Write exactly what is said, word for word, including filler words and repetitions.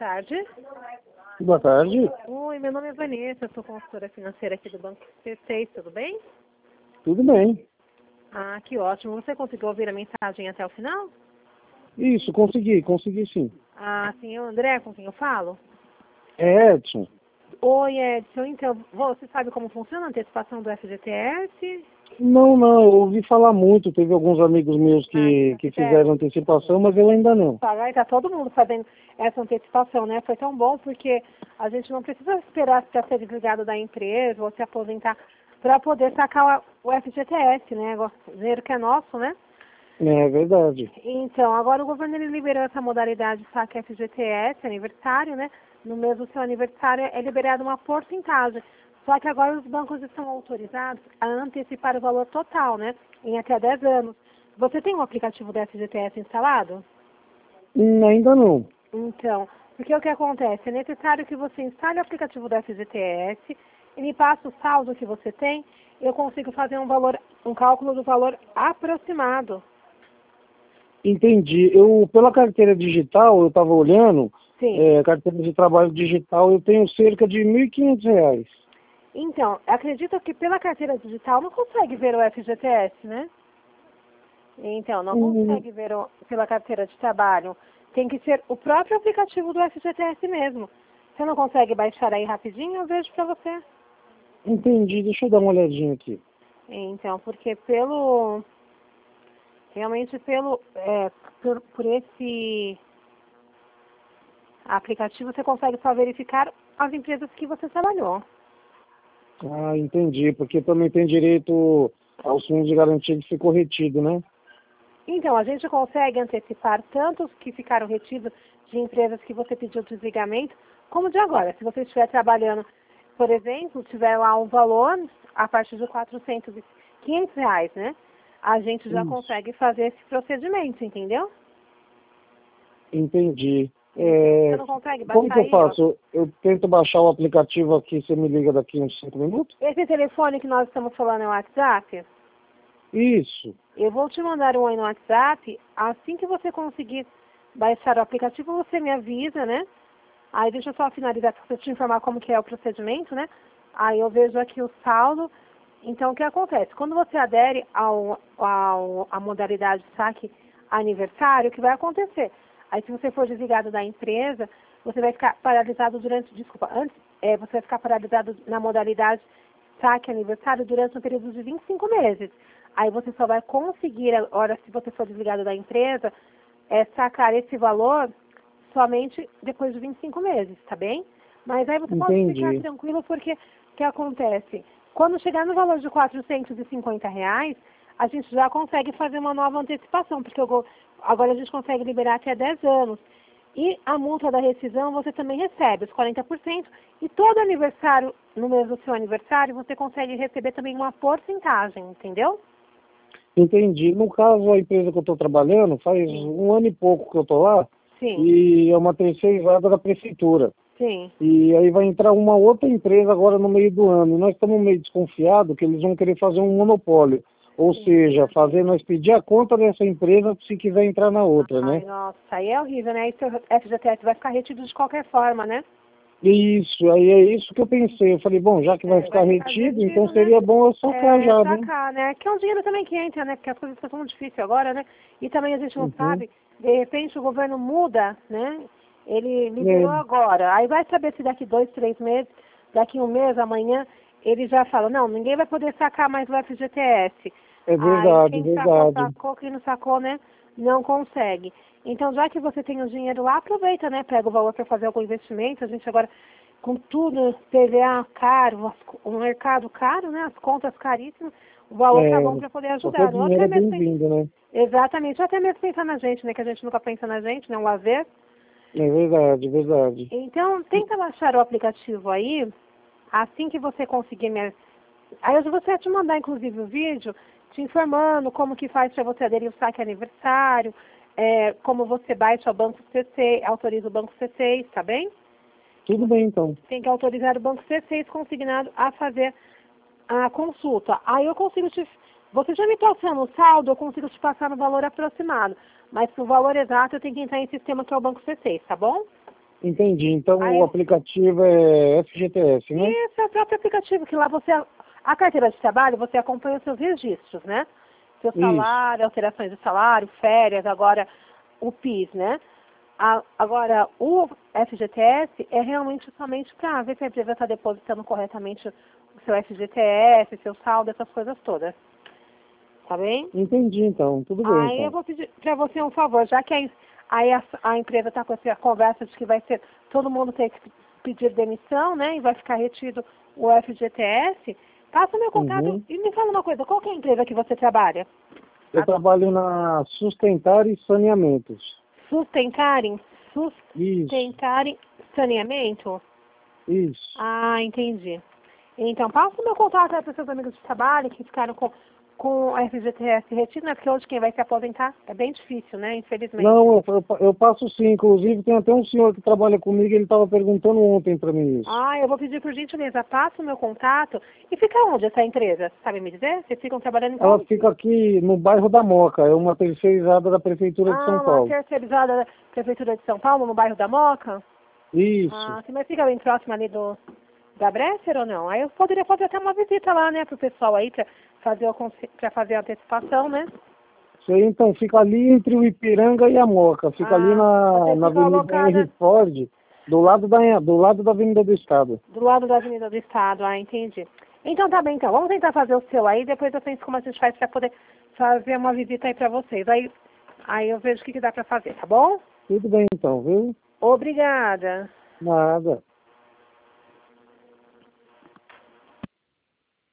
tarde. Boa tarde. Oi, meu nome é Vanessa, sou consultora financeira aqui do Banco C seis, tudo bem? Tudo bem. Ah, que ótimo. Você conseguiu ouvir a mensagem até o final? Isso, consegui, consegui sim. Ah, sim, é o André com quem eu falo? É Edson. Oi, Edson. Então, você sabe como funciona a antecipação do F G T S? Não, não, eu ouvi falar muito, teve alguns amigos meus que, Ah, que sério? fizeram antecipação, mas eu ainda não. Pagar e tá todo mundo fazendo essa antecipação, né? Foi tão bom porque a gente não precisa esperar para ser desligado da empresa ou se aposentar para poder sacar o F G T S, né? O dinheiro que é nosso, né? É verdade. Então, agora o governo ele liberou essa modalidade de saque F G T S, aniversário, né? No mês do seu aniversário é liberado uma porcentagem. Só que agora os bancos estão autorizados a antecipar o valor total, né? Em até dez anos. Você tem um aplicativo da F G T S instalado? Hum, ainda não. Então, porque o que acontece? É necessário que você instale o aplicativo da F G T S e me passe o saldo que você tem, eu consigo fazer um valor, um cálculo do valor aproximado. Entendi. Eu, pela carteira digital, eu estava olhando, Sim. é, carteira de trabalho digital, eu tenho cerca de mil e quinhentos reais. Então, acredito que pela carteira digital não consegue ver o F G T S, né? Então, não Hum, consegue ver o, pela carteira de trabalho. Tem que ser o próprio aplicativo do F G T S mesmo. Você não consegue baixar aí rapidinho? Eu vejo pra você. entendi, deixa eu dar uma olhadinha aqui. Então, porque pelo... Realmente pelo... É, por, por esse aplicativo você consegue só verificar as empresas que você trabalhou. Ah, entendi, porque também tem direito aos fundos de garantia que ficou retido, né? Então, a gente consegue antecipar tanto os que ficaram retidos de empresas que você pediu desligamento, como de agora. Se você estiver trabalhando, por exemplo, tiver lá um valor a partir de quatrocentos e quinhentos reais, né? A gente já Isso. consegue fazer esse procedimento, entendeu? Entendi. Então, você É, não consegue como baixar que eu aí, ó. faço? Eu tento baixar o aplicativo aqui, você me liga daqui uns cinco minutos? Esse telefone que nós estamos falando é o WhatsApp? Isso. Eu vou te mandar um oi no WhatsApp. Assim que você conseguir baixar o aplicativo, você me avisa, né? Aí deixa eu só finalizar para te informar como que é o procedimento, né? Aí eu vejo aqui o saldo. Então, o que acontece? Quando você adere ao, ao, à modalidade saque aniversário, o que vai acontecer? Aí, se você for desligado da empresa, você vai ficar paralisado durante, desculpa, antes, é, você vai ficar paralisado na modalidade saque aniversário durante um período de vinte e cinco meses. Aí você só vai conseguir, agora, se você for desligado da empresa, é, sacar esse valor somente depois de vinte e cinco meses, tá bem? Mas aí você pode ficar Entendi. tranquilo porque o que acontece? Quando chegar no valor de quatrocentos e cinquenta reais, a gente já consegue fazer uma nova antecipação, porque eu, agora a gente consegue liberar até dez anos. E a multa da rescisão você também recebe, os quarenta por cento. E todo aniversário, no mês do seu aniversário, você consegue receber também uma porcentagem, entendeu? Entendi. No caso, a empresa que eu estou trabalhando, faz Sim. um ano e pouco que eu estou lá, Sim, e é uma terceirizada da prefeitura. sim. E aí vai entrar uma outra empresa agora no meio do ano. E nós estamos meio desconfiados que eles vão querer fazer um monopólio. Ou Sim. seja, fazer nós pedir a conta dessa empresa se quiser entrar na outra, né? Ai, nossa, aí é horrível, né? E seu F G T S vai ficar retido de qualquer forma, né? Isso, aí é isso que eu pensei. Eu falei, bom, já que vai É, ficar vai ficar retido, então retido, né? seria bom eu sacar É, já, pra né? cá, né? Que é um dinheiro também que entra, né? Porque as coisas estão muito difíceis agora, né? E também a gente não Uhum. sabe, de repente o governo muda, né? Ele liberou É, agora. Aí vai saber se daqui dois, três meses, daqui um mês, amanhã, ele já fala, não, ninguém vai poder sacar mais o F G T S. é Aí verdade, quem sacou, verdade. sacou, quem não sacou, né? Não consegue. Então, já que você tem o dinheiro lá, aproveita, né? Pega o valor para fazer algum investimento. A gente agora, com tudo, P V A caro, as co- o mercado caro, né? As contas caríssimas, o valor tá bom É, para poder qualquer ajudar. Ou dinheiro até é mesmo pens- bem-vindo, né? Exatamente, ou até mesmo pensar na gente, né? Que a gente nunca pensa na gente, né? Um lazer. É verdade, verdade. Então, tenta baixar o aplicativo aí, assim que você conseguir me... Aí eu vou até te mandar, inclusive, o vídeo te informando como que faz para você aderir o saque aniversário, é, como você baixa o Banco C seis, autoriza o Banco C seis, tá bem? Tudo bem, então. Tem que autorizar o Banco C seis consignado a fazer a consulta. Aí eu consigo te... Você já me passando o saldo, eu consigo te passar no valor aproximado. Mas o valor exato eu tenho que entrar em sistema que é o Banco C seis, tá bom? Entendi. Então Aí, o aplicativo é F G T S, né? isso é o próprio aplicativo, que lá você, a carteira de trabalho, você acompanha os seus registros, né? Seu Isso. salário, alterações de salário, férias, agora o PIS, né? A- agora, o F G T S é realmente somente para ver se a empresa está depositando corretamente o seu F G T S, seu saldo, essas coisas todas. Tá bem? Entendi, então. Tudo bem, Aí eu então. vou pedir para você um favor, já que a, aí a, a empresa está com essa conversa de que vai ser, todo mundo tem que pedir demissão, né? E vai ficar retido o F G T S, passa o meu contato Uhum. e me fala uma coisa, qual que é a empresa que você trabalha? Eu trabalho na Sustentar e Saneamentos. Sustentarem, Isso, sustentarem saneamento? isso. Ah, entendi. Então, passa o meu contato para os seus amigos de trabalho que ficaram com, com a F G T S retido, né? Porque hoje quem vai se aposentar é bem difícil, né? Infelizmente. Não, eu, eu, eu passo sim. Inclusive, tem até um senhor que trabalha comigo, ele estava perguntando ontem para mim isso. Ah, eu vou pedir por gentileza, passa o meu contato. E fica onde essa empresa? Sabe me dizer? Vocês ficam trabalhando em Ela qual? fica aqui no bairro da Moca, é uma terceirizada da Prefeitura de São Ah, uma Paulo. terceirizada da Prefeitura de São Paulo, no bairro da Moca? Isso. Ah, sim, mas fica bem próximo ali do, da Bresser ou não? Aí eu poderia fazer até uma visita lá, né, pro pessoal aí, pra fazer, o, conse- pra fazer a antecipação, né? Isso aí, então, fica ali entre o Ipiranga e a Moca. Fica ali Ah, na, você na fica Avenida Henry alocada Ford, do lado da, do lado da Avenida do Estado. do lado da Avenida do Estado, ah, entendi. Então tá bem, então. Vamos tentar fazer o seu aí, depois eu penso como a gente faz pra poder fazer uma visita aí pra vocês. Aí, aí eu vejo o que, que dá pra fazer, tá bom? Tudo bem, então, viu? Obrigada. Nada.